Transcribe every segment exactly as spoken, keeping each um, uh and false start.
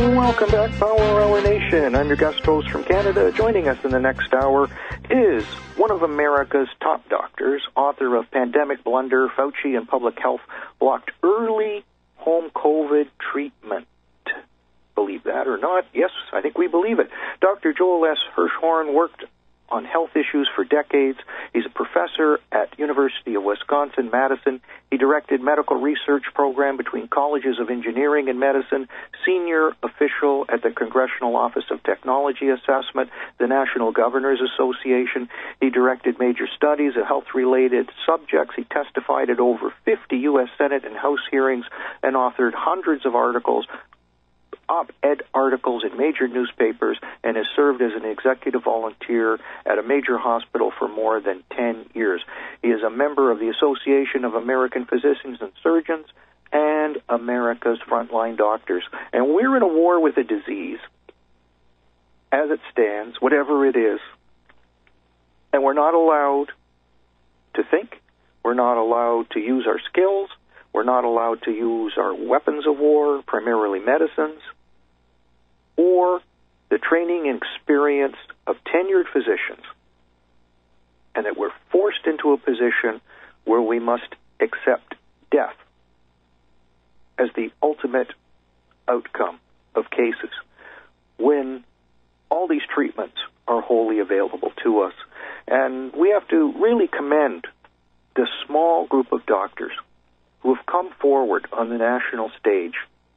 Welcome back, Power Hour Nation. I'm your guest host from Canada. Joining us in the next hour is one of America's top doctors, author of Pandemic Blunder, Fauci and Public Health Blocked Early Home COVID Treatment. Believe that or not? Yes, I think we believe it. Doctor Joel S. Hirschhorn worked on health issues for decades. He's a professor at University of Wisconsin-Madison. He directed medical research program between colleges of engineering and medicine, senior official at the Congressional Office of Technology Assessment, the National Governors Association. He directed major studies of health-related subjects. He testified at over fifty U S Senate and House hearings and authored hundreds of articles, op-ed articles in major newspapers, and has served as an executive volunteer at a major hospital for more than ten years. He is a member of the Association of American Physicians and Surgeons and America's Frontline Doctors. And we're in a war with a disease as it stands, whatever it is. And we're not allowed to think. We're not allowed to use our skills. We're not allowed to use our weapons of war, primarily medicines, or the training and experience of tenured physicians, and that we're forced into a position where we must accept death as the ultimate outcome of cases when all these treatments are wholly available to us. And we have to really commend this small group of doctors who have come forward on the national stage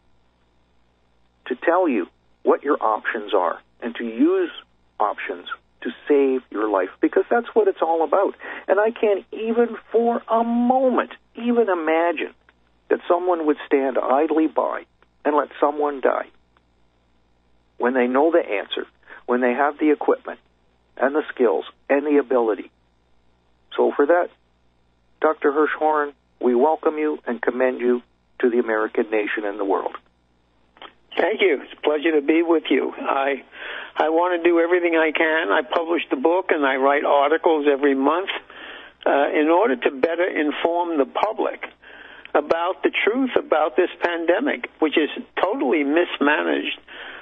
to tell you what your options are and to use options to save your life, because that's what it's all about. And I can't even for a moment even imagine that someone would stand idly by and let someone die when they know the answer, when they have the equipment and the skills and the ability. So for that, Doctor Hirschhorn, we welcome you and commend you to the American nation and the world. Thank you. It's a pleasure to be with you. I I want to do everything I can. I publish the book and I write articles every month uh, in order to better inform the public about the truth about this pandemic, which is totally mismanaged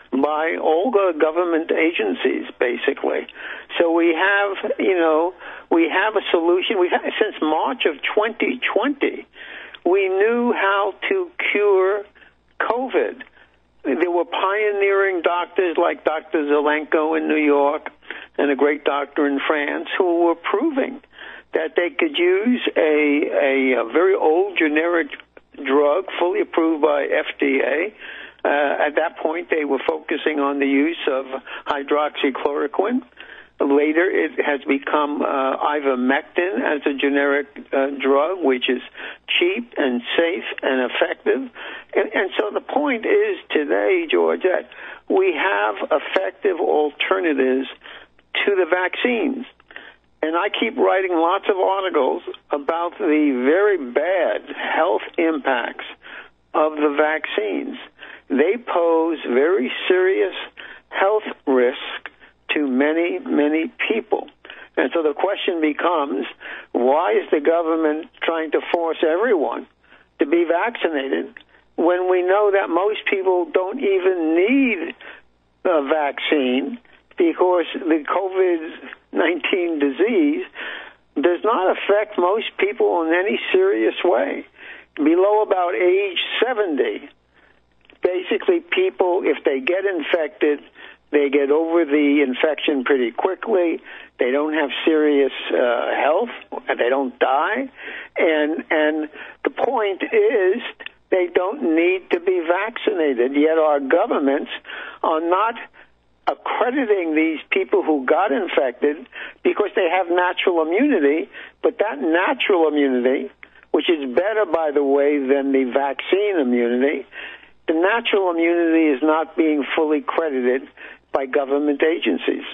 by all the government agencies, basically. So we have, you know, we have a solution. We've had, since March of twenty twenty, we knew how to cure COVID. There were pioneering doctors like Doctor Zelenko in New York and a great doctor in France who were proving that they could use a, a, a very old generic drug fully approved by F D A. Uh, at that point, they were focusing on the use of hydroxychloroquine. Later, it has become uh, ivermectin as a generic uh, drug, which is cheap and safe and effective. And, and so the point is today, George, that we have effective alternatives to the vaccines. And I keep writing lots of articles about the very bad health impacts of the vaccines. They pose very serious health risk to many, many people. And so the question becomes, why is the government trying to force everyone to be vaccinated when we know that most people don't even need a vaccine because the COVID nineteen disease does not affect most people in any serious way. Below about age seventy, basically people, if they get infected, they get over the infection pretty quickly. They don't have serious uh, health. They don't die. And and the point is they don't need to be vaccinated. Yet our governments are not accrediting these people who got infected because they have natural immunity. But that natural immunity, which is better, by the way, than the vaccine immunity, the natural immunity is not being fully credited by government agencies.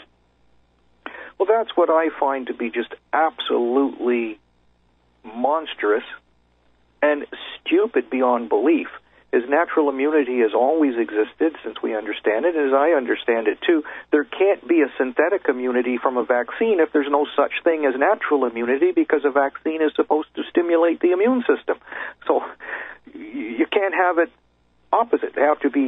Well, that's what I find to be just absolutely monstrous and stupid beyond belief. Is natural immunity has always existed since we understand it, as I understand it too. There can't be a synthetic immunity from a vaccine if there's no such thing as natural immunity, because a vaccine is supposed to stimulate the immune system. So you can't have it opposite. They have to be both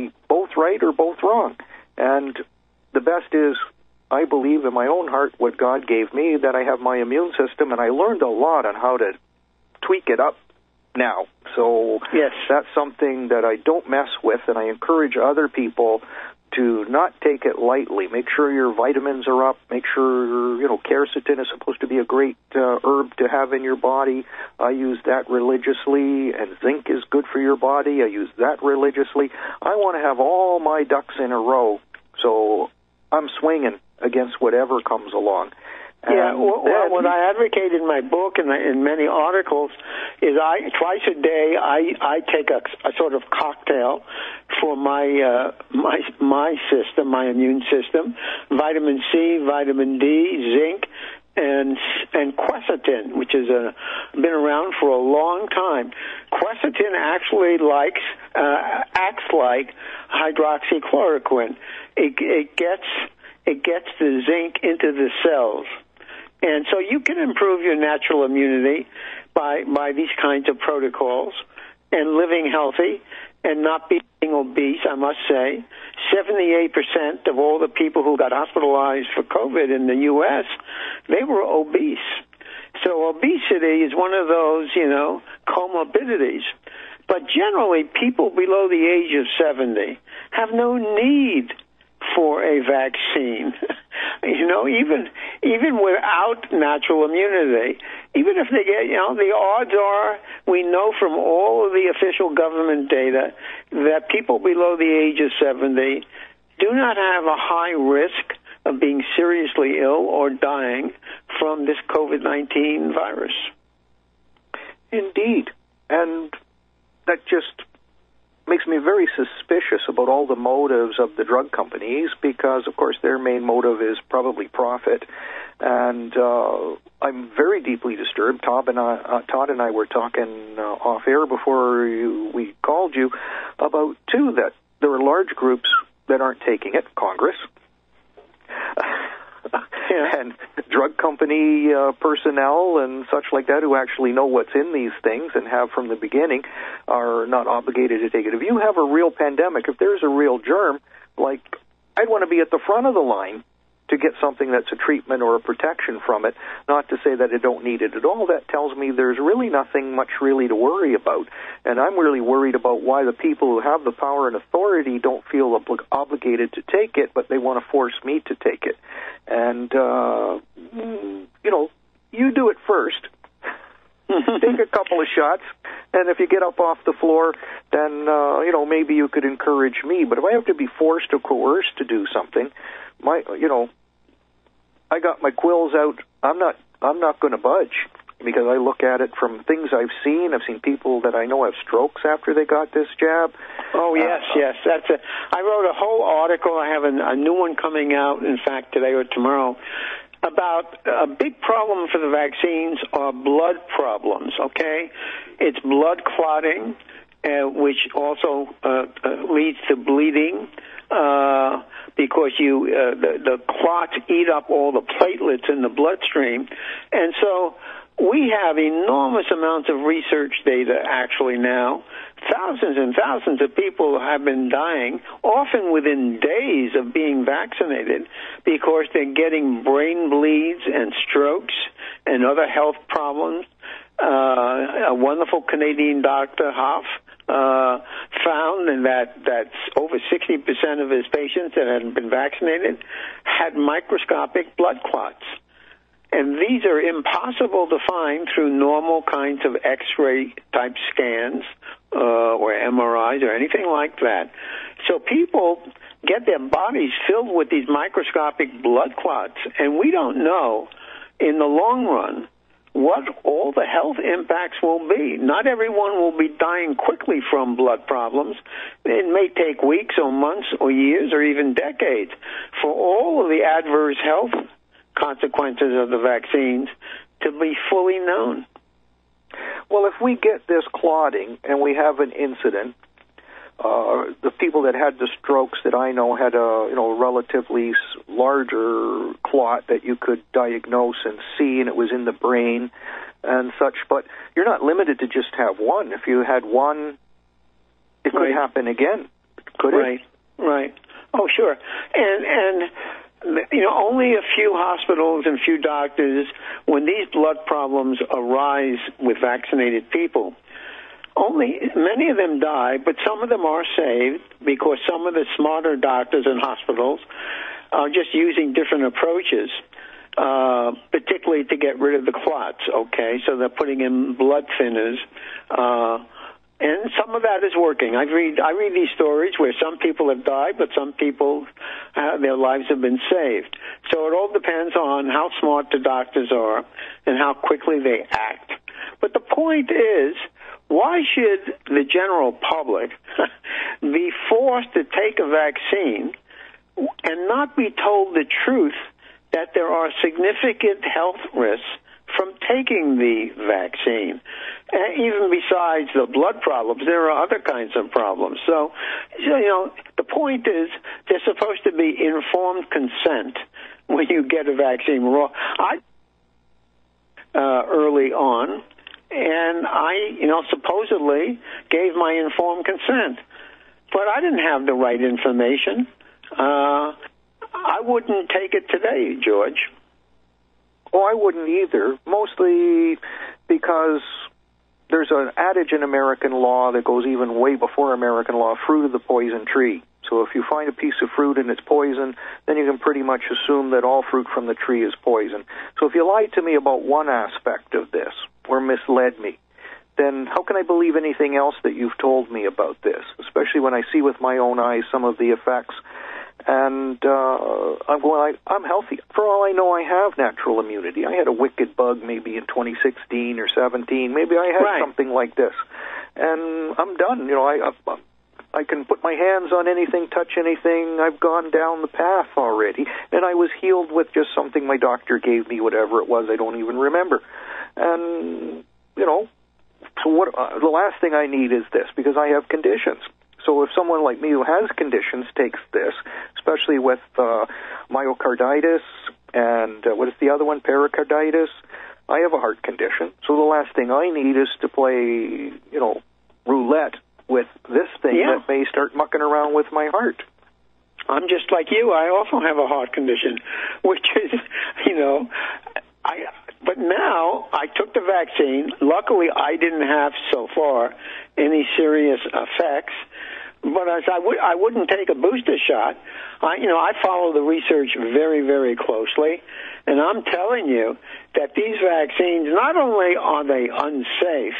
both right or both wrong. And the best is, I believe in my own heart what God gave me, that I have my immune system, and I learned a lot on how to tweak it up now. So yes, that's something that I don't mess with, and I encourage other people to not take it lightly. Make sure your vitamins are up. Make sure, you know, quercetin is supposed to be a great uh, herb to have in your body. I use that religiously, and zinc is good for your body. I use that religiously. I want to have all my ducks in a row, so I'm swinging against whatever comes along. Yeah, well, well, what I advocate in my book and in many articles is I twice a day I I take a, a sort of cocktail for my uh, my my system, my immune system: vitamin C, vitamin D, zinc, and and quercetin, which is a been around for a long time. Quercetin actually likes uh, acts like hydroxychloroquine. It it gets it gets the zinc into the cells. And so you can improve your natural immunity by by these kinds of protocols and living healthy and not being obese, I must say. seventy-eight percent of all the people who got hospitalized for COVID in the U S, they were obese. So obesity is one of those, you know, comorbidities. But generally, people below the age of seventy have no need for a vaccine. You know, even even without natural immunity, even if they get, you know, the odds are, we know from all of the official government data that people below the age of seventy do not have a high risk of being seriously ill or dying from this COVID nineteen virus. Indeed. And that just makes me very suspicious about all the motives of the drug companies, because, of course, their main motive is probably profit. And uh, I'm very deeply disturbed. Todd and I, uh, Todd and I were talking uh, off air before you, we called you about, too, that there are large groups that aren't taking it, Congress, and drug company uh, personnel and such like that, who actually know what's in these things and have from the beginning, are not obligated to take it. If you have a real pandemic, if there's a real germ, like, I'd want to be at the front of the line to get something that's a treatment or a protection from it, not to say that I don't need it at all. That tells me there's really nothing much really to worry about. And I'm really worried about why the people who have the power and authority don't feel oblig- obligated to take it, but they want to force me to take it. And, uh, you know, you do it first. Take a couple of shots, and if you get up off the floor, then, uh, you know, maybe you could encourage me. But if I have to be forced or coerced to do something, my, you know, I got my quills out. I'm not. I'm not going to budge, because I look at it from things I've seen. I've seen people that I know have strokes after they got this jab. Oh yes, uh, yes. That's a. I wrote a whole article. I have a, a new one coming out, in fact, today or tomorrow, about a big problem for the vaccines are blood problems. Okay, it's blood clotting, uh, which also uh, uh, leads to bleeding. Uh, because you uh, the, the clots eat up all the platelets in the bloodstream. And so we have enormous amounts of research data actually now. Thousands and thousands of people have been dying, often within days of being vaccinated, because they're getting brain bleeds and strokes and other health problems. Uh, a wonderful Canadian doctor, Hoff, Uh, found that that's over sixty percent of his patients that hadn't been vaccinated had microscopic blood clots. And these are impossible to find through normal kinds of X-ray type scans uh, or M R Is or anything like that. So people get their bodies filled with these microscopic blood clots, and we don't know in the long run what all the health impacts will be. Not everyone will be dying quickly from blood problems. It may take weeks or months or years or even decades for all of the adverse health consequences of the vaccines to be fully known. Well, if we get this clotting and we have an incident, uh, the people that had the strokes that I know had a you know relatively larger clot that you could diagnose and see, and it was in the brain and such. But you're not limited to just have one. If you had one, it could right. happen again, could right. it? Right. Oh, sure. And, and you know, only a few hospitals and few doctors, when these blood problems arise with vaccinated people, only many of them die, but some of them are saved because some of the smarter doctors and hospitals are just using different approaches, uh, particularly to get rid of the clots, okay? So they're putting in blood thinners, uh, and some of that is working. I read I read these stories where some people have died, but some people, uh, their lives have been saved. So it all depends on how smart the doctors are and how quickly they act. But the point is, why should the general public be forced to take a vaccine and not be told the truth that there are significant health risks from taking the vaccine? And even besides the blood problems, there are other kinds of problems. So, you know, the point is there's supposed to be informed consent when you get a vaccine. I uh, early on, and I, you know, supposedly gave my informed consent, but I didn't have the right information. Uh, I wouldn't take it today, George. Oh, I wouldn't either, mostly because there's an adage in American law that goes even way before American law, fruit of the poison tree. So if you find a piece of fruit and it's poison, then you can pretty much assume that all fruit from the tree is poison. So if you lied to me about one aspect of this, or misled me, then how can I believe anything else that you've told me about this, especially when I see with my own eyes some of the effects? And uh, I'm going, I, I'm healthy. For all I know, I have natural immunity. I had a wicked bug maybe in twenty sixteen or seventeen. Maybe I had right. something like this. And I'm done. You know, I, I I can put my hands on anything, touch anything. I've gone down the path already. And I was healed with just something my doctor gave me, whatever it was. I don't even remember. And, you know, so what? Uh, the last thing I need is this, because I have conditions. So if someone like me who has conditions takes this, especially with uh, myocarditis and uh, what is the other one, pericarditis, I have a heart condition. So the last thing I need is to play, you know, roulette with this thing yeah. that may start mucking around with my heart. I'm just like you. I also have a heart condition, which is, you know, I. But now I took the vaccine. Luckily, I didn't have so far any serious effects. But as I would, I wouldn't take a booster shot. I, you know, I follow the research very, very closely, and I'm telling you that these vaccines, not only are they unsafe,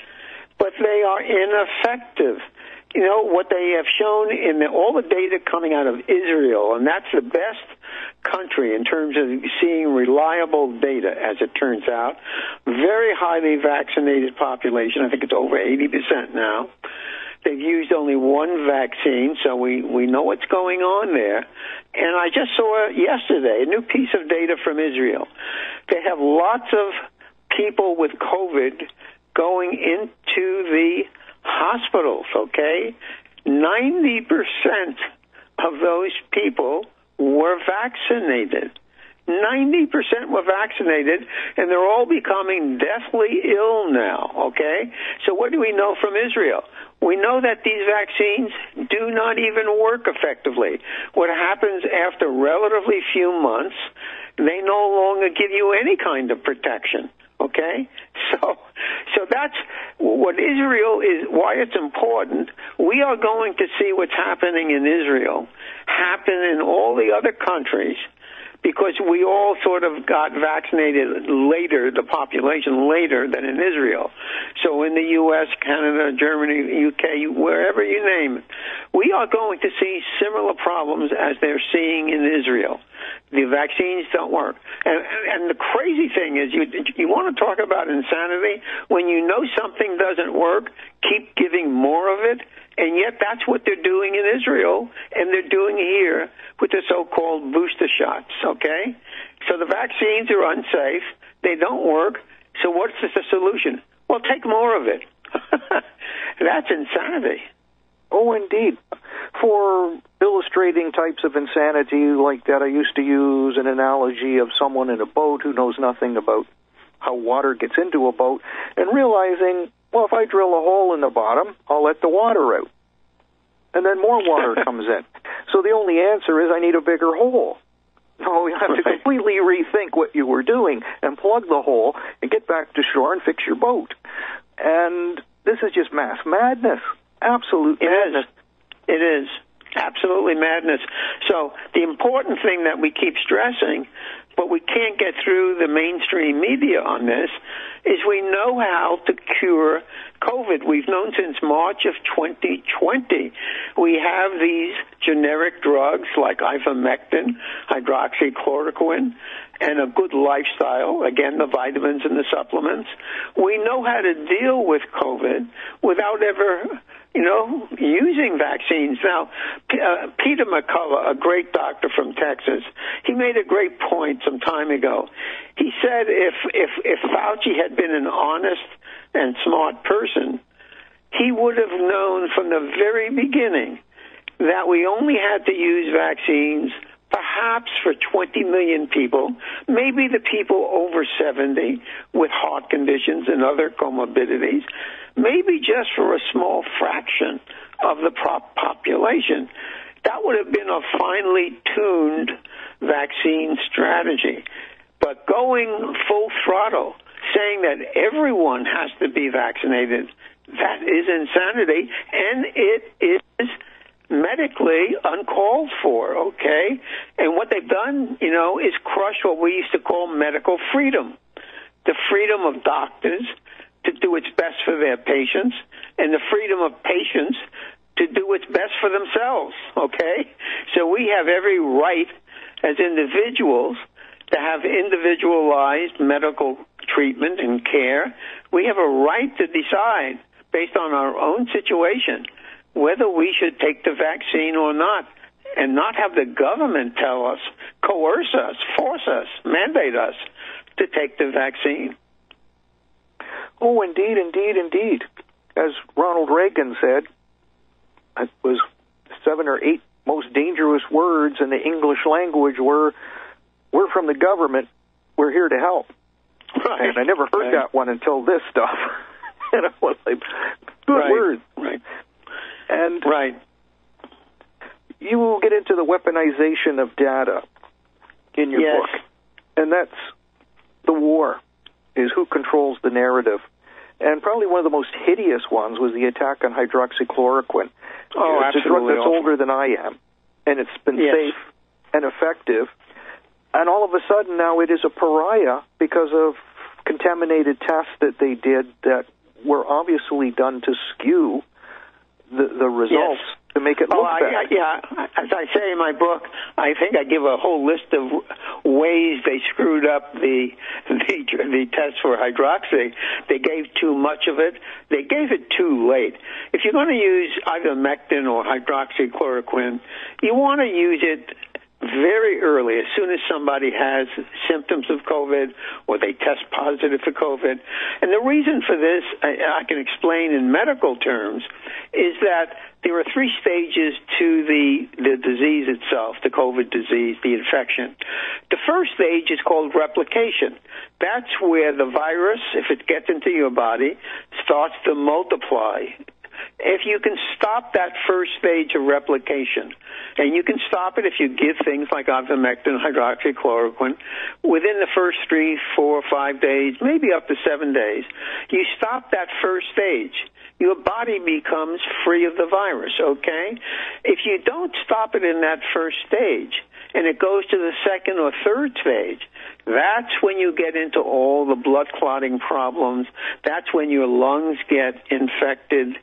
but they are ineffective. You know, what they have shown in the, all the data coming out of Israel, and that's the best country in terms of seeing reliable data, as it turns out. Very highly vaccinated population. I think it's over eighty percent now. They've used only one vaccine, so we, we know what's going on there. And I just saw yesterday a new piece of data from Israel. They have lots of people with COVID going into the hospitals, okay? ninety percent of those people were vaccinated. ninety percent were vaccinated, and they're all becoming deathly ill now, okay? So what do we know from Israel? We know that these vaccines do not even work effectively. What happens after relatively few months, they no longer give you any kind of protection, okay? So so that's what Israel is, why it's important. We are going to see what's happening in Israel happen in all the other countries, because we all sort of got vaccinated later, the population later than in Israel. So in the U S, Canada, Germany, U K, wherever you name it, we are going to see similar problems as they're seeing in Israel. The vaccines don't work. And, and the crazy thing is, you, you want to talk about insanity? When you know something doesn't work, keep giving more of it. And yet that's what they're doing in Israel, and they're doing here with the so-called booster shots, okay? So the vaccines are unsafe. They don't work. So what's the solution? Well, take more of it. That's insanity. Oh, indeed. For illustrating types of insanity like that, I used to use an analogy of someone in a boat who knows nothing about how water gets into a boat, and realizing, well, if I drill a hole in the bottom, I'll let the water out. And then more water comes in. So the only answer is I need a bigger hole. No, you have right. to completely rethink what you were doing and plug the hole and get back to shore and fix your boat. And this is just mass madness. Absolute it madness. Is. It is. Absolutely madness. So the important thing that we keep stressing, but we can't get through the mainstream media on this, is we know how to cure COVID. We've known since March of twenty twenty. We have these generic drugs like ivermectin, hydroxychloroquine, and a good lifestyle, again, the vitamins and the supplements. We know how to deal with COVID without ever, you know, using vaccines. Now, uh, Peter McCullough, a great doctor from Texas, he made a great point some time ago. He said if, if, if Fauci had been an honest and smart person, he would have known from the very beginning that we only had to use vaccines perhaps for twenty million people, maybe the people over seventy with heart conditions and other comorbidities, maybe just for a small fraction of the population. That would have been a finely tuned vaccine strategy. But going full throttle, saying that everyone has to be vaccinated, that is insanity, and it is medically uncalled for, okay? And what they've done, you know, is crush what we used to call medical freedom, the freedom of doctors to do what's best for their patients, and the freedom of patients to do what's best for themselves, okay? So we have every right as individuals to have individualized medical treatment and care. We have a right to decide, based on our own situation, whether we should take the vaccine or not, and not have the government tell us, coerce us, force us, mandate us to take the vaccine. Oh, indeed, indeed, indeed. As Ronald Reagan said, it was seven or eight most dangerous words in the English language were, we're from the government, we're here to help. Right. And I never heard right. that one until this stuff. And I was like, good right. words. Right. And right. you will get into the weaponization of data in your yes. book. And that's the war, is who controls the narrative. And probably one of the most hideous ones was the attack on hydroxychloroquine. Oh, it's absolutely. a drug that's awful. older than I am, and it's been yes. safe and effective. And all of a sudden now it is a pariah because of contaminated tests that they did that were obviously done to skew the, the results yes. to make it oh, look I, better. I, yeah, as I say in my book, I think I give a whole list of ways they screwed up the the, the test for hydroxy. They gave too much of it. They gave it too late. If you're going to use ivermectin or hydroxychloroquine, you want to use it very early, as soon as somebody has symptoms of COVID or they test positive for COVID. And the reason for this, I, I can explain in medical terms, is that there are three stages to the, the disease itself, the COVID disease, the infection. The first stage is called replication. That's where the virus, if it gets into your body, starts to multiply. If you can stop that first stage of replication, and you can stop it if you give things like ivermectin, hydroxychloroquine, within the first three, four, five days, maybe up to seven days, you stop that first stage, your body becomes free of the virus, okay? If you don't stop it in that first stage, and it goes to the second or third stage, that's when you get into all the blood clotting problems. That's when your lungs get infected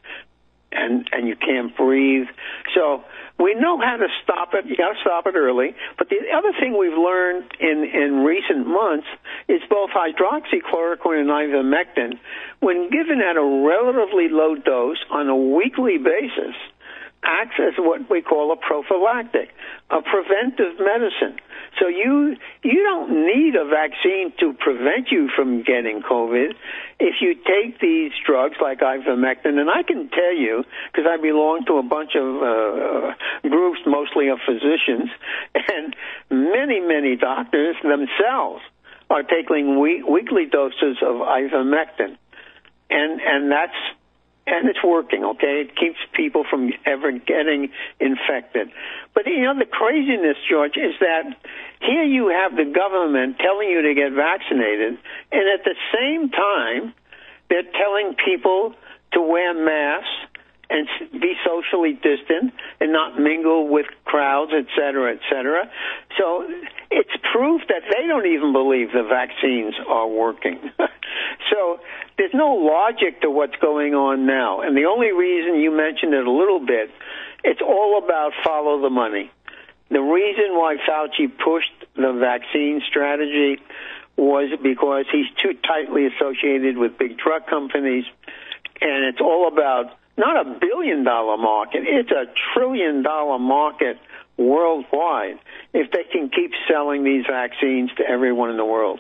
and and you can't breathe. So we know how to stop it. You got to stop it early. But the other thing we've learned in, in recent months is both hydroxychloroquine and ivermectin, when given at a relatively low dose on a weekly basis, acts as what we call a prophylactic, a preventive medicine. So you you don't need a vaccine to prevent you from getting COVID if you take these drugs like ivermectin. And I can tell you, because I belong to a bunch of uh, groups, mostly of physicians, and many, many doctors themselves are taking we- weekly doses of ivermectin. And, and that's And it's working, okay? It keeps people from ever getting infected. But, you know, the craziness, George, is that here you have the government telling you to get vaccinated, and at the same time, they're telling people to wear masks and be socially distant and not mingle with crowds, et cetera, et cetera. So it's proof that they don't even believe the vaccines are working. So there's no logic to what's going on now. And the only reason you mentioned it a little bit, it's all about follow the money. The reason why Fauci pushed the vaccine strategy was because he's too tightly associated with big drug companies, and it's all about not a billion-dollar market, it's a trillion-dollar market worldwide if they can keep selling these vaccines to everyone in the world.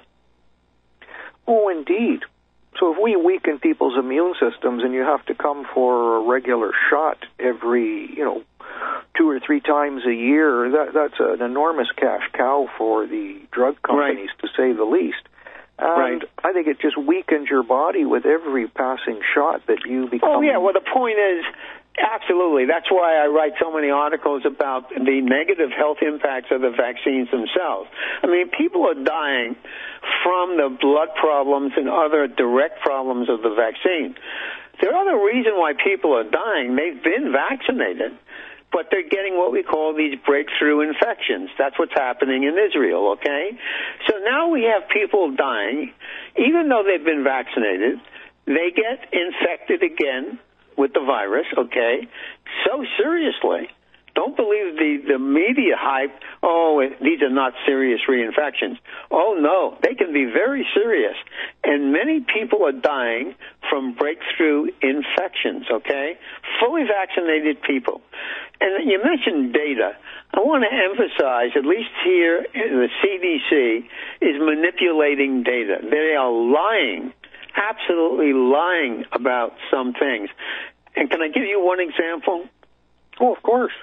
Oh, indeed. So if we weaken people's immune systems and you have to come for a regular shot every, you know, two or three times a year, that, that's an enormous cash cow for the drug companies, right, to say the least. And right. I think it just weakens your body with every passing shot that you become. Oh, yeah. Well, the point is, absolutely. That's why I write so many articles about the negative health impacts of the vaccines themselves. I mean, people are dying from the blood problems and other direct problems of the vaccine. There are other reasons why people are dying. They've been vaccinated, but they're getting what we call these breakthrough infections. That's what's happening in Israel, okay? So now we have people dying, even though they've been vaccinated, they get infected again with the virus, okay, so seriously. Don't believe the, the media hype, oh, these are not serious reinfections. Oh, no, they can be very serious. And many people are dying from breakthrough infections, okay? Fully vaccinated people. And you mentioned data. I want to emphasize, at least here, the C D C is manipulating data. They are lying, absolutely lying about some things. And can I give you one example? Oh, of course.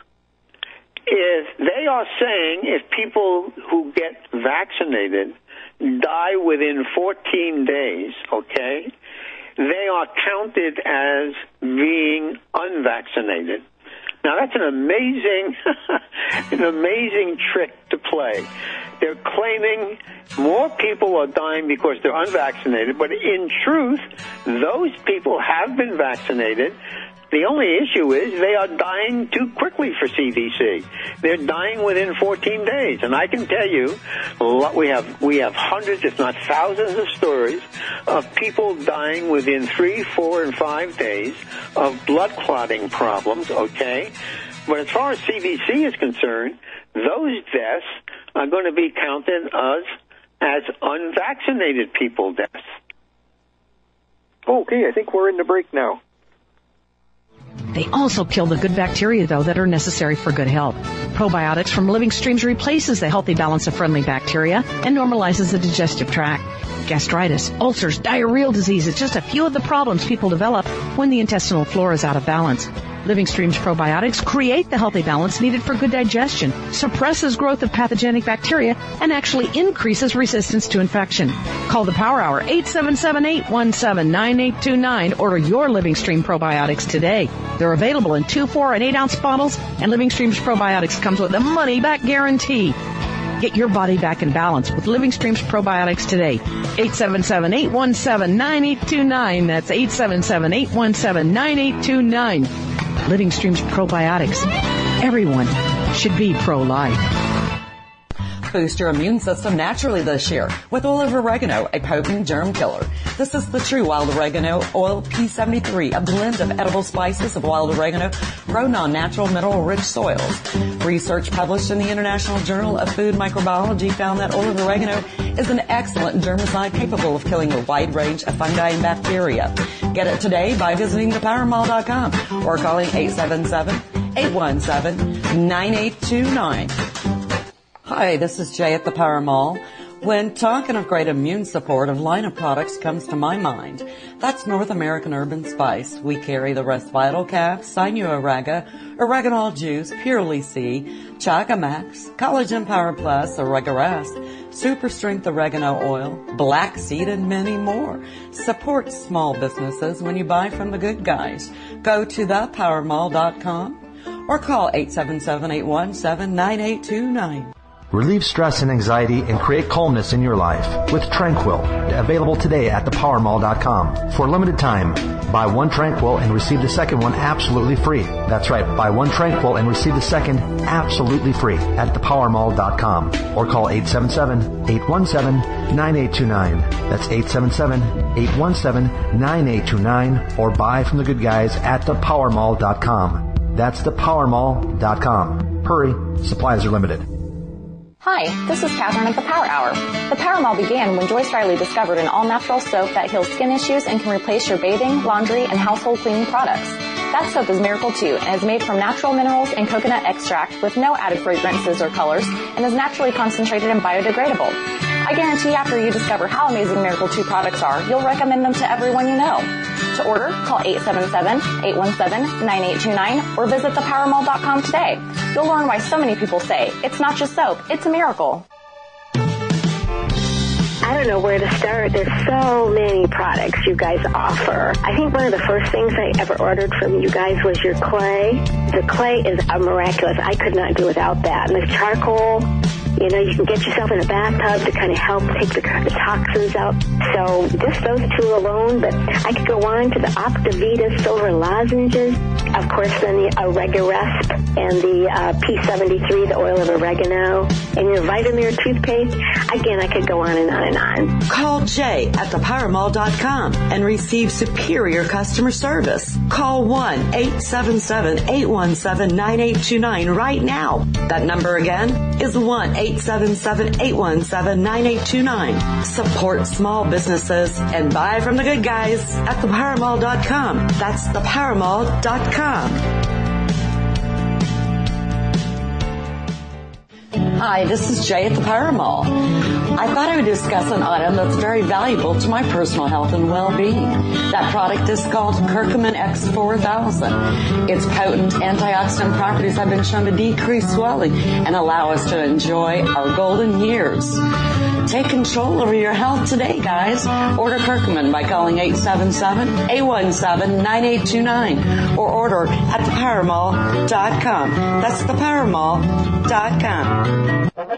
If they are saying if people who get vaccinated die within fourteen days, okay, they are counted as being unvaccinated. Now, that's an amazing, an amazing trick to play. They're claiming more people are dying because they're unvaccinated, but in truth, those people have been vaccinated. The only issue is they are dying too quickly for C D C. They're dying within fourteen days. And I can tell you, we have we have hundreds, if not thousands of stories of people dying within three, four, and five days of blood clotting problems, okay? But as far as C D C is concerned, those deaths are going to be counted as, as unvaccinated people deaths. Okay, I think we're in the break now. They also kill the good bacteria, though, that are necessary for good health. Probiotics from Living Streams replaces the healthy balance of friendly bacteria and normalizes the digestive tract. Gastritis, ulcers, diarrheal disease, it's just a few of the problems people develop when the intestinal flora is out of balance. Living Streams probiotics create the healthy balance needed for good digestion, suppresses growth of pathogenic bacteria, and actually increases resistance to infection. Call the Power Hour, eight seven seven, eight one seven, nine eight two nine. Order your Living Stream probiotics today. They're available in two, four, and eight ounce bottles, and Living Streams probiotics comes with a money-back guarantee. Get your body back in balance with Living Streams probiotics today. eight seven seven, eight one seven, nine eight two nine. That's eight seven seven, eight one seven, nine eight two nine. Living Streams probiotics. Everyone should be pro-life. Boost your immune system naturally this year with oil of oregano, a potent germ killer. This is the true wild oregano oil P seventy-three, a blend of edible spices of wild oregano grown on natural mineral-rich soils. Research published in the International Journal of Food Microbiology found that oil of oregano is an excellent germicide capable of killing a wide range of fungi and bacteria. Get it today by visiting the power mall dot com or calling eight seven seven, eight one seven, nine eight two nine. Hi, this is Jay at the Power Mall. When talking of great immune support, a line of products comes to my mind. That's North American Urban Spice. We carry the Rest Vital Cap, Sinuoraga, Oreganol Juice, Purely C, Chaga Max, Collagen Power Plus, Oregarest, Super Strength Oregano Oil, Black Seed, and many more. Support small businesses when you buy from the good guys. Go to the power mall dot com or call eight seven seven, eight one seven, nine eight two nine. Relieve stress and anxiety and create calmness in your life with Tranquil, available today at the power mall dot com. For a limited time, buy one Tranquil and receive the second one absolutely free. That's right, buy one Tranquil and receive the second absolutely free at the power mall dot com or call eight seven seven, eight one seven, nine eight two nine. That's eight seven seven, eight one seven, nine eight two nine or buy from the good guys at the power mall dot com. That's the power mall dot com. Hurry, supplies are limited. Hi, this is Catherine at the Power Hour. The Power Mall began when Joyce Riley discovered an all-natural soap that heals skin issues and can replace your bathing, laundry, and household cleaning products. That soap is Miracle two and is made from natural minerals and coconut extract with no added fragrances or colors and is naturally concentrated and biodegradable. I guarantee after you discover how amazing Miracle two products are, you'll recommend them to everyone you know. To order, call eight seven seven, eight one seven, nine eight two nine or visit the power mall dot com today. You'll learn why so many people say, it's not just soap, it's a miracle. I don't know where to start. There's so many products you guys offer. I think one of the first things I ever ordered from you guys was your clay. The clay is a miraculous. I could not do without that. And the charcoal, you know, you can get yourself in a bathtub to kind of help take the, the toxins out. So just those two alone, but I could go on to the Optavita silver lozenges. Of course, then the Oregarest and the uh, P seventy-three, the oil of oregano, and your Vitamir toothpaste. Again, I could go on and on and on. Call Jay at the power mall dot com and receive superior customer service. Call one eight seven seven, eight one seven, nine eight two nine right now. That number again is one eight seven seven, eight one seven, nine eight two nine. Support small businesses and buy from the good guys at the power mall dot com. That's the power mall dot com. Hi, this is Jay at the Power Mall. I thought I would discuss an item that's very valuable to my personal health and well-being. That product is called Curcumin X four thousand. Its potent antioxidant properties have been shown to decrease swelling and allow us to enjoy our golden years. Take control over your health today, guys. Order Curcumin by calling eight seven seven, eight one seven, nine eight two nine or order at the power mall dot com. That's the power mall dot com.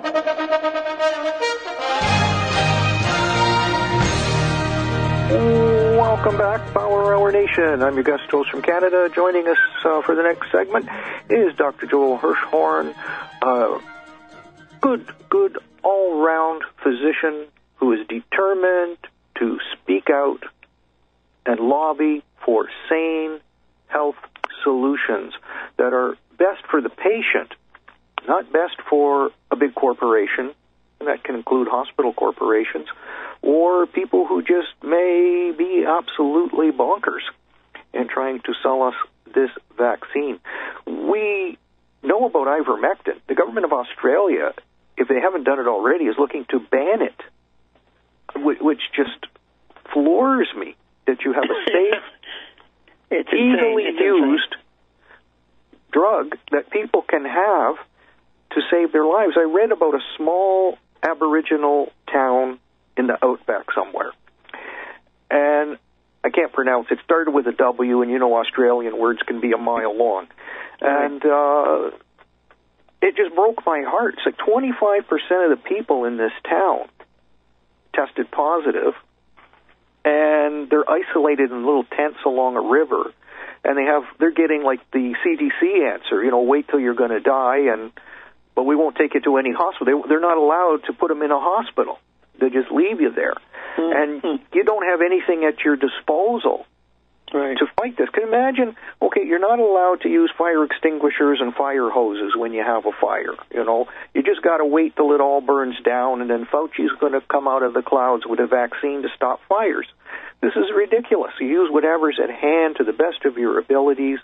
Welcome back, Power Hour Nation. I'm your guest host from Canada. Joining us uh, for the next segment is Doctor Joel Hirschhorn, uh, good, good all-round physician who is determined to speak out and lobby for sane health solutions that are best for the patient, not best for a big corporation, and that can include hospital corporations, or people who just may be absolutely bonkers in trying to sell us this vaccine. We know about ivermectin. The government of Australia, if they haven't done it already, is looking to ban it, which just floors me that you have a safe, it's easily it's used drug that people can have to save their lives. I read about a small Aboriginal town in the outback somewhere, and I can't pronounce it. It started with a W, and you know Australian words can be a mile long. And uh, it just broke my heart. It's like twenty-five percent of the people in this town tested positive, and they're isolated in little tents along a river, and they have they're getting like the C D C answer, you know, wait till you're going to die, and but we won't take you to any hospital. They, they're not allowed to put them in a hospital. They just leave you there. Mm-hmm. And you don't have anything at your disposal right. to fight this. Can you imagine, okay, you're not allowed to use fire extinguishers and fire hoses when you have a fire, you know. You just got to wait till it all burns down, and then Fauci's going to come out of the clouds with a vaccine to stop fires. This is ridiculous. You use whatever's at hand to the best of your abilities.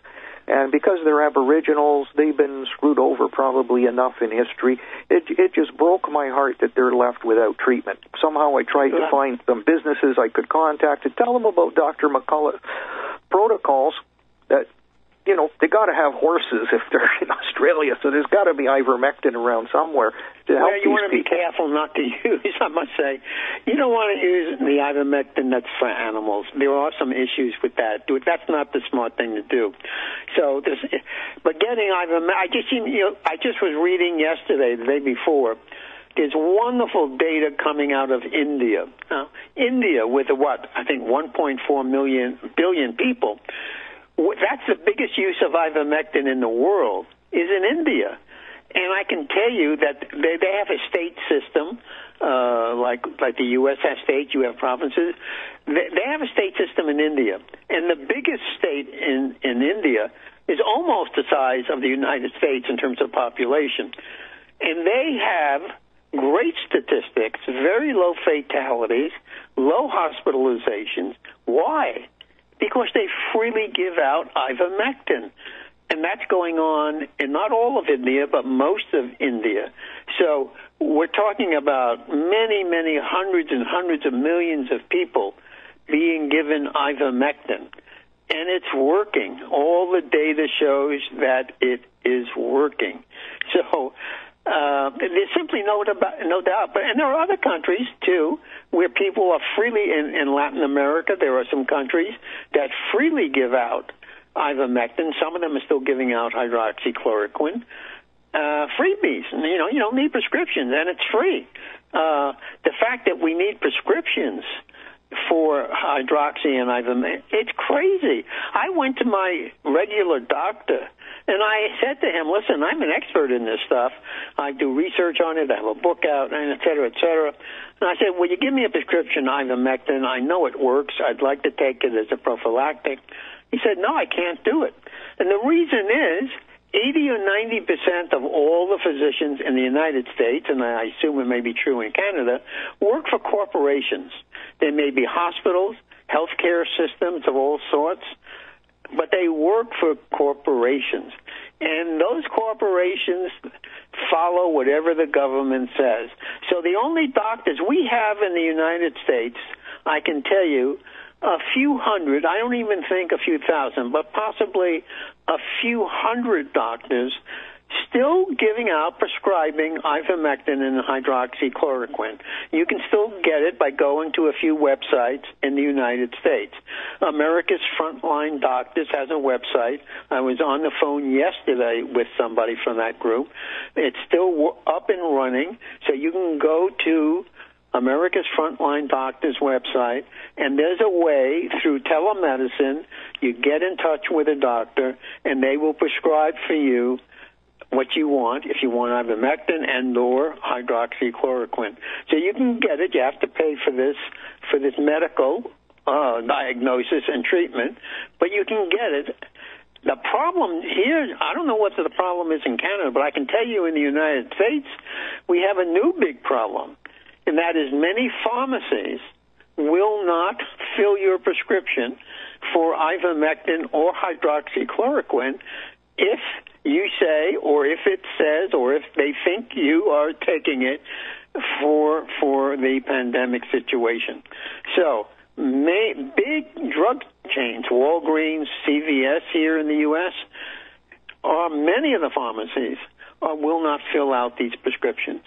And because they're Aboriginals, they've been screwed over probably enough in history. It, it just broke my heart that they're left without treatment. Somehow I tried to find some businesses I could contact to tell them about Doctor McCullough's protocols that, you know, they got to have horses if they're in Australia, so there's got to be ivermectin around somewhere to help well, you these want to be people. careful not to use, I must say. You don't want to use the ivermectin that's for animals. There are some issues with that. That's not the smart thing to do. So, this, but getting ivermectin, I just, you know, I just was reading yesterday, the day before, there's wonderful data coming out of India. Now, India, with what, I think one point four million billion people, that's the biggest use of ivermectin in the world, is in India. And I can tell you that they, they have a state system, uh, like like the U S has states, you have provinces. They, they have a state system in India. And the biggest state in, in India is almost the size of the United States in terms of population. And they have great statistics, very low fatalities, low hospitalizations. Why? Because they freely give out ivermectin. And that's going on in not all of India, but most of India. So we're talking about many, many hundreds and hundreds of millions of people being given ivermectin. And it's working. All the data shows that it is working. So uh, there's simply no, no doubt. But, and there are other countries, too, where people are freely, in, in Latin America, there are some countries that freely give out ivermectin. Some of them are still giving out hydroxychloroquine. Uh, freebies. You know, you don't need prescriptions, and it's free. Uh, the fact that we need prescriptions for hydroxy and ivermectin, it's crazy. I went to my regular doctor, and I said to him, listen, I'm an expert in this stuff. I do research on it. I have a book out, and et cetera, et cetera. And I said, will you give me a prescription ivermectin? I know it works. I'd like to take it as a prophylactic. He said, no, I can't do it. And the reason is eighty or ninety percent of all the physicians in the United States, and I assume it may be true in Canada, work for corporations. There may be hospitals, healthcare systems of all sorts, but they work for corporations. And those corporations follow whatever the government says. So the only doctors we have in the United States, I can tell you, a few hundred, I don't even think a few thousand, but possibly a few hundred doctors still giving out, prescribing ivermectin and hydroxychloroquine. You can still get it by going to a few websites in the United States. America's Frontline Doctors has a website. I was on the phone yesterday with somebody from that group. It's still up and running, so you can go to America's Frontline Doctors website, and there's a way through telemedicine, you get in touch with a doctor, and they will prescribe for you what you want, if you want ivermectin and or hydroxychloroquine. So you can get it. You have to pay for this, for this medical uh, diagnosis and treatment, but you can get it. The problem here, I don't know what the problem is in Canada, but I can tell you in the United States, we have a new big problem. And that is many pharmacies will not fill your prescription for ivermectin or hydroxychloroquine if you say, or if it says, or if they think you are taking it for for the pandemic situation. So may, big drug chains, Walgreens, C V S here in the U S, or many of the pharmacies uh, will not fill out these prescriptions.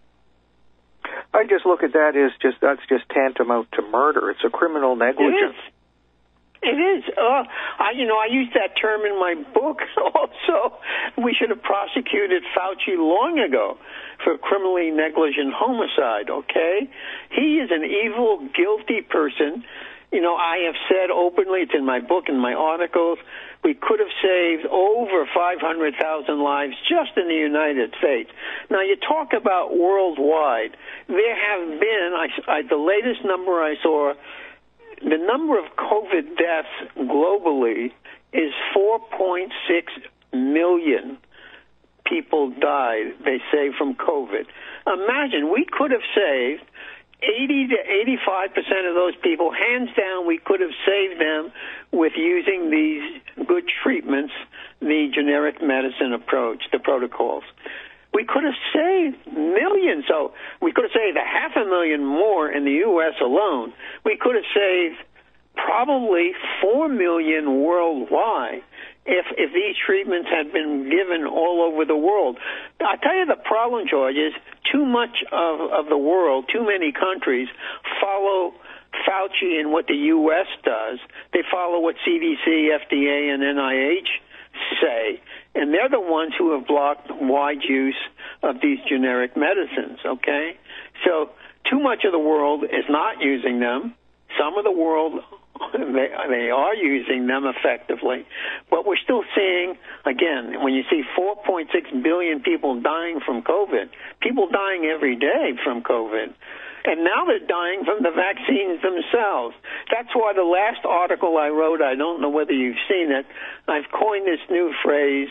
I just look at that as just that's just tantamount to murder. It's a criminal negligence. It is. It is. Uh, I, you know, I use that term in my book also. We should have prosecuted Fauci long ago for criminally negligent homicide, okay? He is an evil, guilty person. You know, I have said openly, it's in my book and my articles, we could have saved over five hundred thousand lives just in the United States. Now, you talk about worldwide. There have been, I, I, the latest number I saw, the number of COVID deaths globally is four point six million people died, they say, from COVID. Imagine, we could have saved eighty to eighty-five percent of those people, hands down, we could have saved them with using these good treatments, the generic medicine approach, the protocols. We could have saved millions. So we could have saved a half a million more in the U S alone. We could have saved probably four million worldwide if if these treatments had been given all over the world. I tell you, the problem, George, is too much of, of the world, too many countries follow Fauci and what the U S does. They follow what C D C, F D A, and N I H say, and they're the ones who have blocked wide use of these generic medicines, okay? So too much of the world is not using them. Some of the world, they, they are using them effectively. But we're still seeing, again, when you see four point six billion people dying from COVID, people dying every day from COVID, and now they're dying from the vaccines themselves. That's why the last article I wrote, I don't know whether you've seen it, I've coined this new phrase,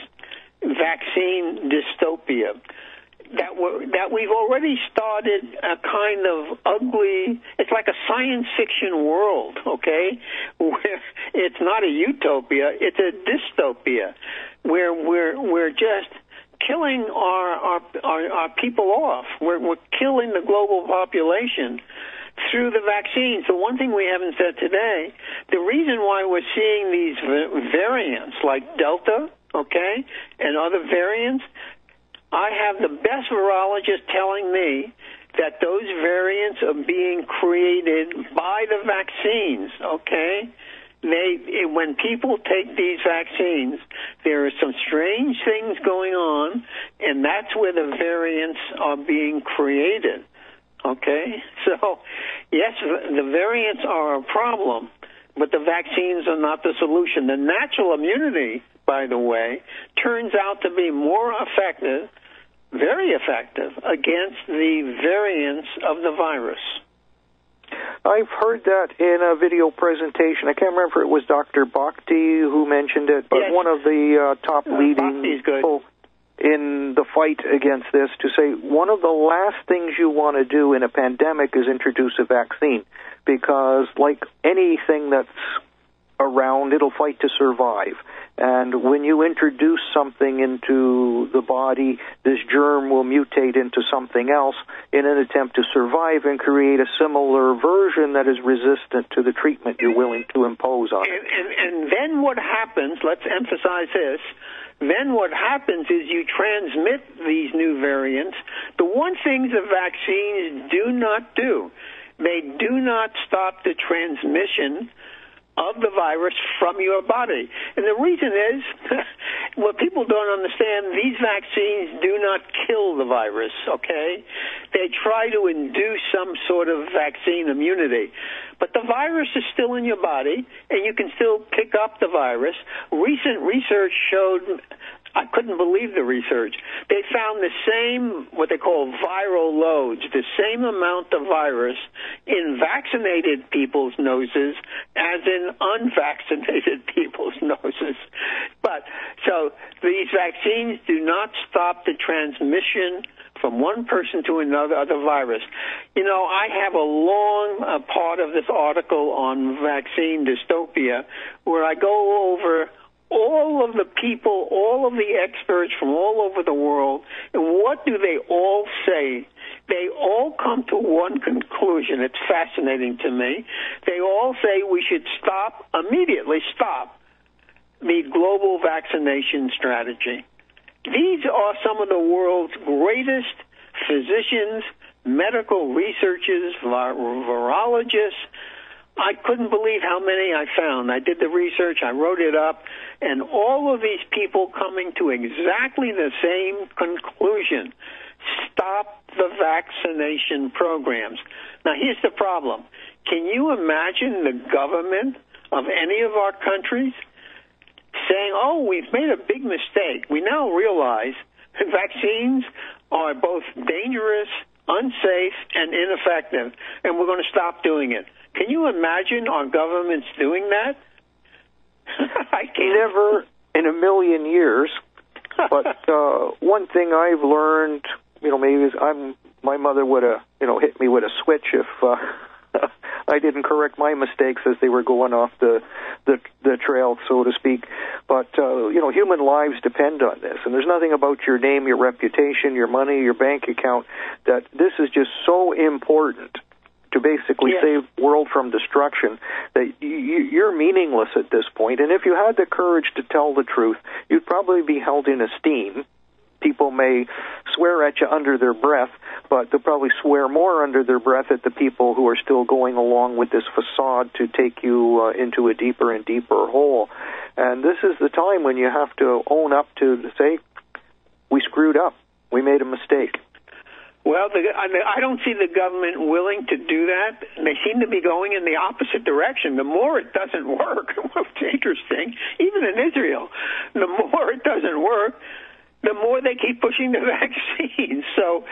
vaccine dystopia. That we're, that we've already started a kind of ugly, it's like a science fiction world, okay, where it's not a utopia, it's a dystopia, where we're we're just killing our our our, our people off. We're we're killing the global population through the vaccines. The one thing we haven't said today, the reason why we're seeing these variants like Delta, okay, and other variants, I have the best virologists telling me that those variants are being created by the vaccines, okay? They, when people take these vaccines, there are some strange things going on, and that's where the variants are being created, okay? So, yes, the variants are a problem, but the vaccines are not the solution. The natural immunity, by the way, turns out to be more effective, very effective, against the variants of the virus. I've heard that in a video presentation. I can't remember if it was Doctor Bhakti who mentioned it, but yes. one of the uh, top uh, leading people in the fight against this to say one of the last things you want to do in a pandemic is introduce a vaccine, because like anything that's around, it'll fight to survive. And when you introduce something into the body, this germ will mutate into something else in an attempt to survive and create a similar version that is resistant to the treatment you're willing to impose on it. And, and, and then what happens, let's emphasize this, then what happens is you transmit these new variants. The one thing the vaccines do not do, they do not stop the transmission of the virus from your body. And the reason is, what people don't understand, these vaccines do not kill the virus, okay? They try to induce some sort of vaccine immunity. But the virus is still in your body, and you can still pick up the virus. Recent research showed, I couldn't believe the research. They found the same, what they call viral loads, the same amount of virus in vaccinated people's noses as in unvaccinated people's noses. But, so these vaccines do not stop the transmission from one person to another other virus. You know, I have a long uh, part of this article on vaccine dystopia where I go over all of the people, all of the experts from all over the world, and what do they all say? They all come to one conclusion. It's fascinating to me. They all say we should stop, immediately stop, the global vaccination strategy. These are some of the world's greatest physicians, medical researchers, vir- virologists. I couldn't believe how many I found. I did the research, I wrote it up, and all of these people coming to exactly the same conclusion. Stop the vaccination programs. Now, here's the problem. Can you imagine the government of any of our countries saying, oh, we've made a big mistake. We now realize that vaccines are both dangerous, unsafe, and ineffective, and we're going to stop doing it. Can you imagine our governments doing that? I can't. Never in a million years. But uh, one thing I've learned, you know, maybe is I'm my mother would have you know, hit me with a switch if uh, I didn't correct my mistakes as they were going off the the, the trail, so to speak. But, uh, you know, human lives depend on this. And there's nothing about your name, your reputation, your money, your bank account, that this is just so important to basically yeah. save the world from destruction that you, you're meaningless at this point. And if you had the courage to tell the truth, you'd probably be held in esteem. People may swear at you under their breath, but they'll probably swear more under their breath at the people who are still going along with this facade to take you uh, into a deeper and deeper hole. And this is the time when you have to own up to say, we screwed up. We made a mistake. Well, the, I don't see the government willing to do that. They seem to be going in the opposite direction. The more it doesn't work, what's interesting, even in Israel, the more it doesn't work, the more they keep pushing the vaccine. So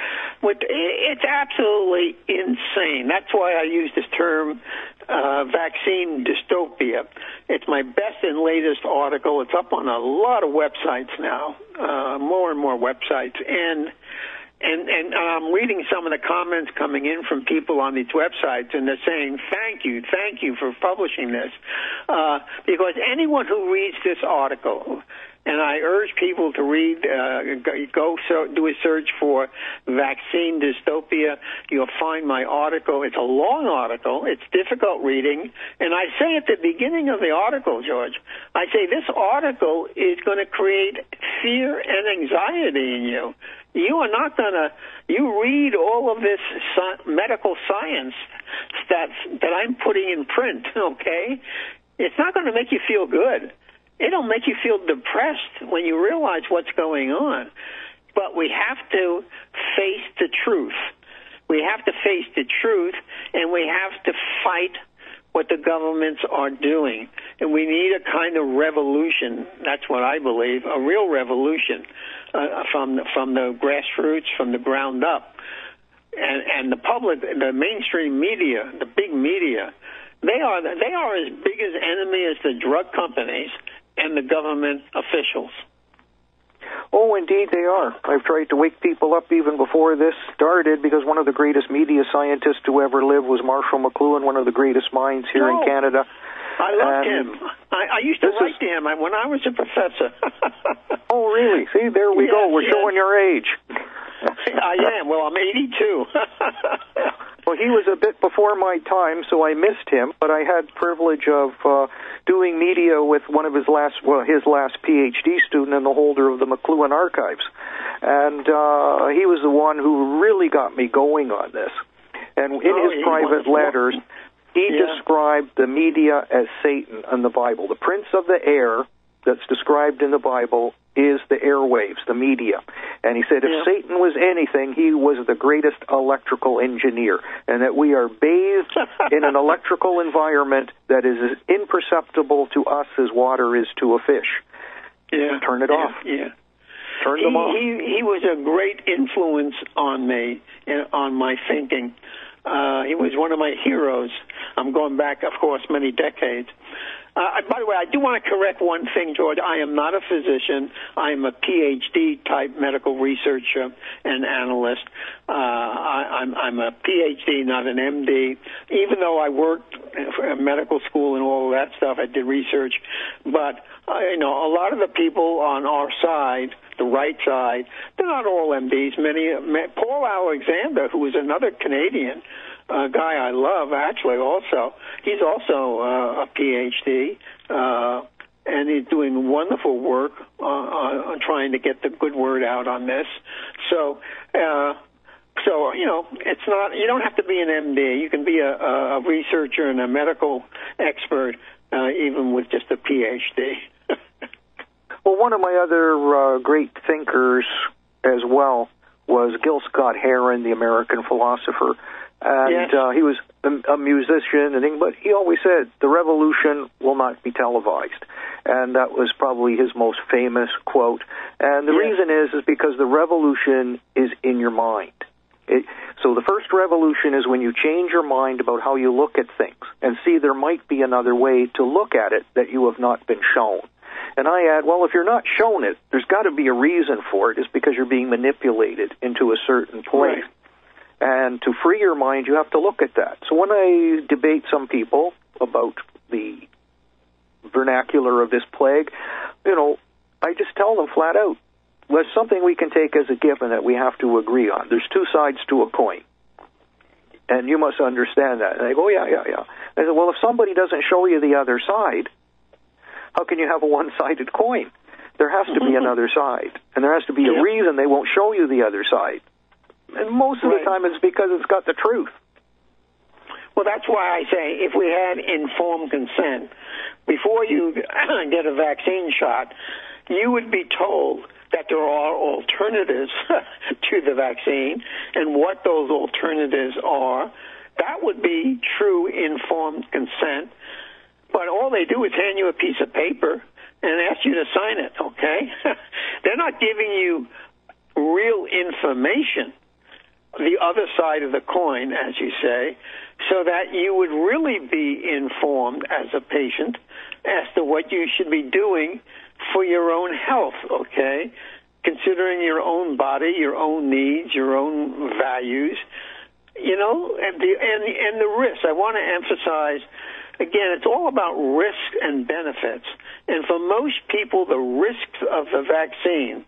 it's absolutely insane. That's why I use this term uh, vaccine dystopia. It's my best and latest article. It's up on a lot of websites now, uh, more and more websites. And And, and I'm reading some of the comments coming in from people on these websites, and they're saying, thank you, thank you for publishing this. Uh, because anyone who reads this article, and I urge people to read, uh, go, go so, do a search for vaccine dystopia. You'll find my article. It's a long article. It's difficult reading. And I say at the beginning of the article, George, I say this article is going to create fear and anxiety in you. You are not going to, you read all of this sci- medical science that, that I'm putting in print, okay? It's not going to make you feel good. It'll make you feel depressed when you realize what's going on. But we have to face the truth. We have to face the truth, and we have to fight what the governments are doing. And we need a kind of revolution. That's what I believe, a real revolution. Uh, from the, from the grassroots, from the ground up, and and the public, the mainstream media, the big media, they are they are as big as enemy as the drug companies and the government officials. Oh, indeed they are. I've tried to wake people up even before this started, because one of the greatest media scientists to ever live was Marshall McLuhan, one of the greatest minds here oh. in Canada. I loved and him. I, I used to write is... him when I was a professor. Oh, really? See, there we yes, go. We're yes. showing your age. I am. Well, I'm eighty-two. Well, he was a bit before my time, so I missed him, but I had privilege of uh, doing media with one of his last, well, his last PhD student and the holder of the McLuhan Archives. And uh, he was the one who really got me going on this. And in oh, his private letters, he yeah. described the media as Satan in the Bible. The prince of the air that's described in the Bible is the airwaves, the media. And he said if yeah. Satan was anything, he was the greatest electrical engineer, and that we are bathed in an electrical environment that is as imperceptible to us as water is to a fish. Yeah. Turn it yeah. off. Yeah. Turn he, them off. He, he was a great influence on me, and on my thinking. Uh, he was one of my heroes. I'm going back, of course, many decades. Uh, by the way, I do want to correct one thing, George. I am not a physician. I am a P H D type medical researcher and analyst. Uh, I, I'm, I'm a P H D, not an M D. Even though I worked at medical school and all of that stuff, I did research. But uh, you know, a lot of the people on our side, the right side, they're not all M Ds. Many, Paul Alexander, who is another Canadian a guy I love, actually, also. He's also uh, a P H D, uh, and he's doing wonderful work uh, on trying to get the good word out on this. So, uh, so you know, it's not, you don't have to be an M D. You can be a, a researcher and a medical expert, uh, even with just a P H D. Well, one of my other uh, great thinkers as well was Gil Scott Heron, the American philosopher. And yes. uh, he was a, a musician, and thing, but he always said, the revolution will not be televised. And that was probably his most famous quote. And the yes. reason is, is because the revolution is in your mind. It, so the first revolution is when you change your mind about how you look at things and see there might be another way to look at it that you have not been shown. And I add, well, if you're not shown it, there's got to be a reason for it. It's because you're being manipulated into a certain place. Right. And to free your mind, you have to look at that. So when I debate some people about the vernacular of this plague, you know, I just tell them flat out, there's something we can take as a given that we have to agree on. There's two sides to a coin. And you must understand that. And they go, yeah, yeah, yeah. I said, well, if somebody doesn't show you the other side, how can you have a one-sided coin? There has to be another side. And there has to be yeah. a reason they won't show you the other side. And most of right. the time it's because it's got the truth. Well, that's why I say if we had informed consent, before you get a vaccine shot, you would be told that there are alternatives to the vaccine and what those alternatives are. That would be true informed consent. But all they do is hand you a piece of paper and ask you to sign it, okay? They're not giving you real information, the other side of the coin, as you say, so that you would really be informed as a patient as to what you should be doing for your own health, okay? Considering your own body, your own needs, your own values, you know, and the, and, and the risks. I want to emphasize, again, it's all about risks and benefits. And for most people, the risks of the vaccine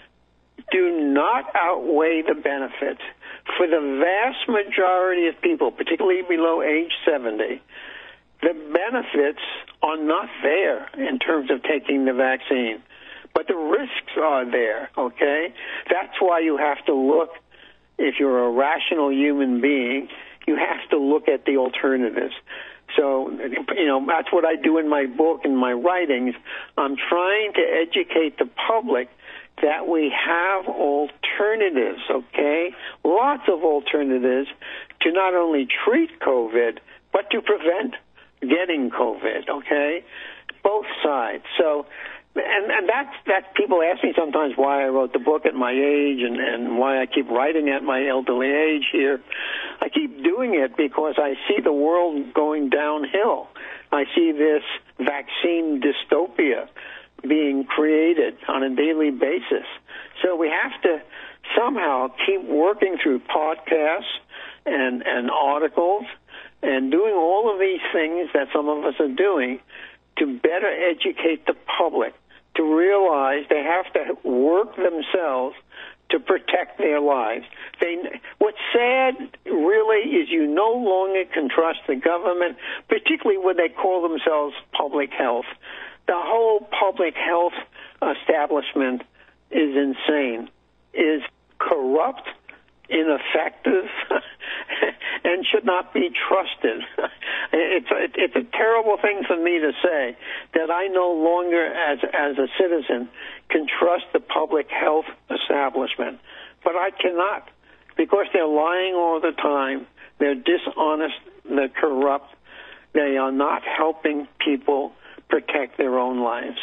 do not outweigh the benefits. For the vast majority of people, particularly below age seventy, the benefits are not there in terms of taking the vaccine. But the risks are there, okay? That's why you have to look, if you're a rational human being, you have to look at the alternatives. So, you know, that's what I do in my book and my writings. I'm trying to educate the public that we have alternatives, okay? Lots of alternatives to not only treat COVID, but to prevent getting COVID, okay? Both sides. So, and, and that's, that people ask me sometimes why I wrote the book at my age and, and why I keep writing at my elderly age here. I keep doing it because I see the world going downhill. I see this vaccine dystopia being created on a daily basis. So we have to somehow keep working through podcasts and, and articles and doing all of these things that some of us are doing to better educate the public, to realize they have to work themselves to protect their lives. They, what's sad, really, is you no longer can trust the government, particularly when they call themselves public health. The whole public health establishment is insane, is corrupt, ineffective, and should not be trusted. It's a, it's a terrible thing for me to say that I no longer, as as a citizen, can trust the public health establishment. But I cannot, because they're lying all the time. They're dishonest. They're corrupt. They are not helping people protect their own lives.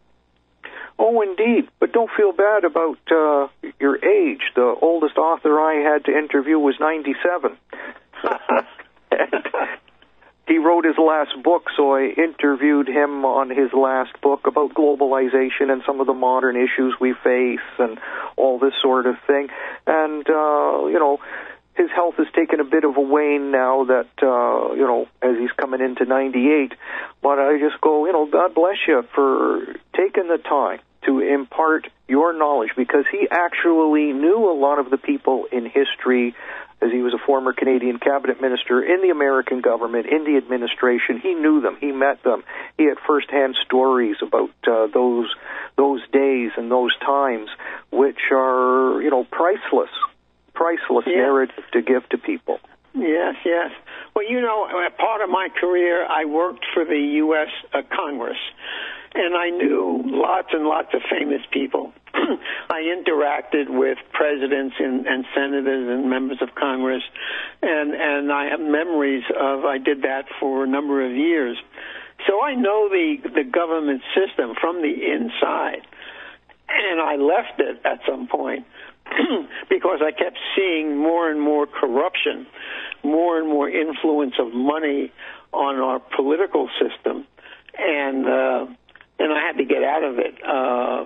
Oh, indeed. But don't feel bad about uh, your age. The oldest author I had to interview was ninety-seven. He wrote his last book, so I interviewed him on his last book about globalization and some of the modern issues we face and all this sort of thing. And, uh, you know, his health has taken a bit of a wane now that, uh, you know, as he's coming into ninety-eight. But I just go, you know, God bless you for taking the time to impart your knowledge, because he actually knew a lot of the people in history, as he was a former Canadian cabinet minister in the American government, in the administration. He knew them. He met them. He had firsthand stories about uh, those those days and those times, which are, you know, priceless. priceless yeah. narrative to give to people. Yes, yes. Well, you know, part of my career, I worked for the U S Uh, Congress, and I knew lots and lots of famous people. I interacted with presidents and, and senators and members of Congress, and, and I have memories of, I did that for a number of years. So I know the, the government system from the inside, and I left it at some point. Because I kept seeing more and more corruption, more and more influence of money on our political system, and uh, and I had to get out of it. Uh,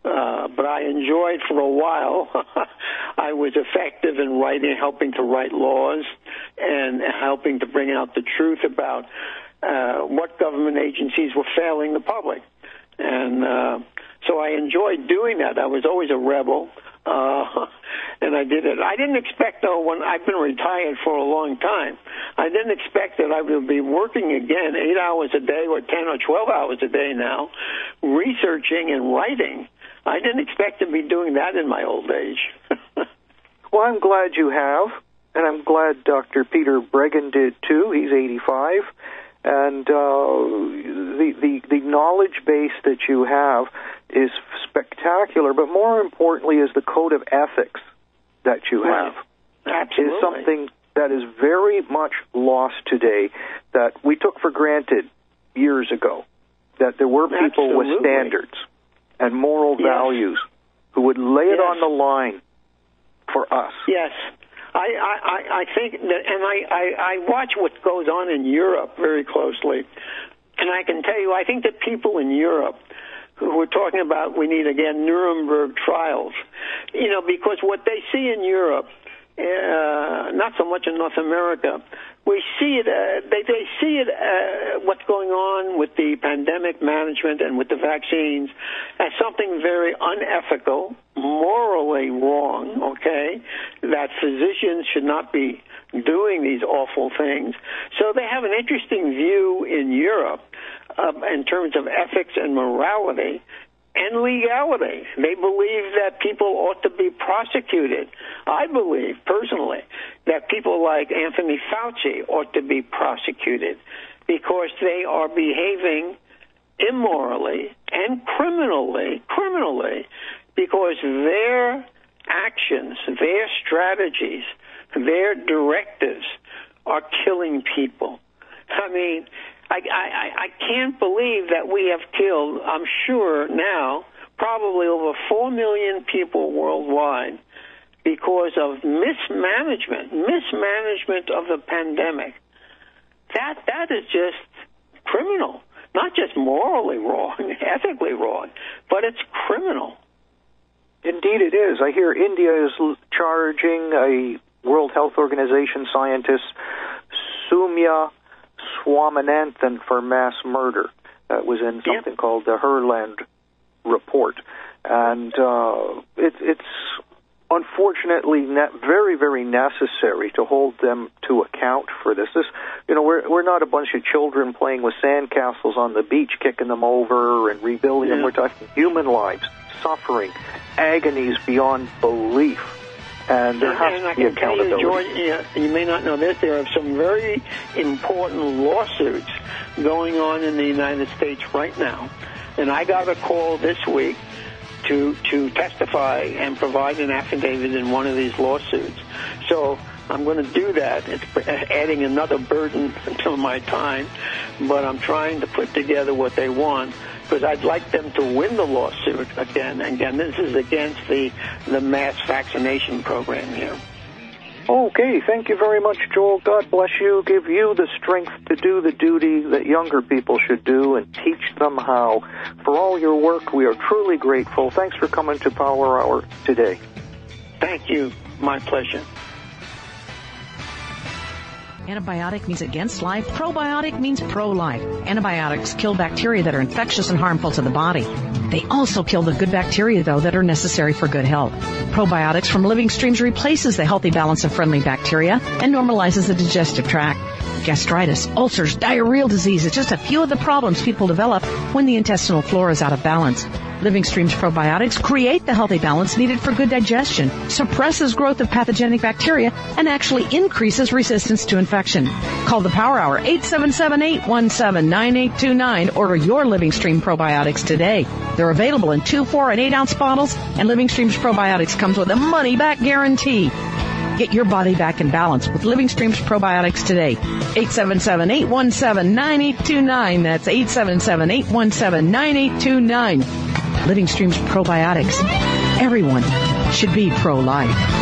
Uh, but I enjoyed for a while. I was effective in writing, helping to write laws and helping to bring out the truth about uh, what government agencies were failing the public. And uh, so I enjoyed doing that. I was always a rebel, uh, and I did it. I didn't expect, though, when I've been retired for a long time, I didn't expect that I would be working again eight hours a day or ten or twelve hours a day now, researching and writing. I didn't expect to be doing that in my old age. Well, I'm glad you have, and I'm glad Doctor Peter Breggin did, too. He's eighty-five. And uh, the, the the knowledge base that you have is spectacular, but more importantly is the code of ethics that you have. Right. Absolutely. Is something that is very much lost today that we took for granted years ago, that there were people Absolutely. with standards and moral yes. values who would lay it yes. on the line for us. Yes. I, I, I think that, and I, I, I watch what goes on in Europe very closely, and I can tell you, I think that people in Europe who are talking about we need, again, Nuremberg trials, you know, because what they see in Europe, uh, not so much in North America, we see it, uh, they, they see it, uh, what's going on with the pandemic management and with the vaccines as something very unethical, morally wrong, okay, that physicians should not be doing these awful things. So they have an interesting view in Europe uh, in terms of ethics and morality and legality. They believe that people ought to be prosecuted. I believe, personally, that people like Anthony Fauci ought to be prosecuted because they are behaving immorally and criminally, criminally, because their actions, their strategies, their directives are killing people. I mean, I, I, I can't believe that we have killed, I'm sure now, probably over four million people worldwide because of mismanagement, mismanagement of the pandemic. That that is just criminal. Not just morally wrong, ethically wrong, but it's criminal. Indeed it is. I hear India is charging a World Health Organization scientist, Soumya Swaminathan, for mass murder. That was in something yep. called the Herland Report. And uh, it, it's unfortunately ne- very, very necessary to hold them to account for this. This, you know, we're we're not a bunch of children playing with sandcastles on the beach, kicking them over and rebuilding yeah. them. We're talking human lives, suffering, agonies beyond belief. And there has and I to be can tell accountability. you, George, you, know, you may not know this, there are some very important lawsuits going on in the United States right now. And I got a call this week to to testify and provide an affidavit in one of these lawsuits. So I'm going to do that. It's adding another burden to my time, but I'm trying to put together what they want because I'd like them to win the lawsuit again. Again, this is against the, the mass vaccination program here. Okay, thank you very much, Joel. God bless you. Give you the strength to do the duty that younger people should do and teach them how. For all your work, we are truly grateful. Thanks for coming to Power Hour today. Thank you. My pleasure. Antibiotic means against life. Probiotic means pro-life. Antibiotics kill bacteria that are infectious and harmful to the body. They also kill the good bacteria, though, that are necessary for good health. Probiotics from Living Streams replaces the healthy balance of friendly bacteria and normalizes the digestive tract. Gastritis, ulcers, diarrheal disease is just a few of the problems people develop when the intestinal flora is out of balance. Living Streams probiotics create the healthy balance needed for good digestion, suppresses growth of pathogenic bacteria, and actually increases resistance to infection. Call the Power Hour, eight seven seven, eight one seven, nine eight two nine. Order your Living Stream probiotics today. They're available in two, four, and eight ounce bottles, and Living Streams probiotics comes with a money-back guarantee. Get your body back in balance with Living Streams probiotics today. eight seven seven, eight one seven, nine eight two nine. That's eight seven seven, eight one seven, nine eight two nine. Living Streams probiotics. Everyone should be pro-life.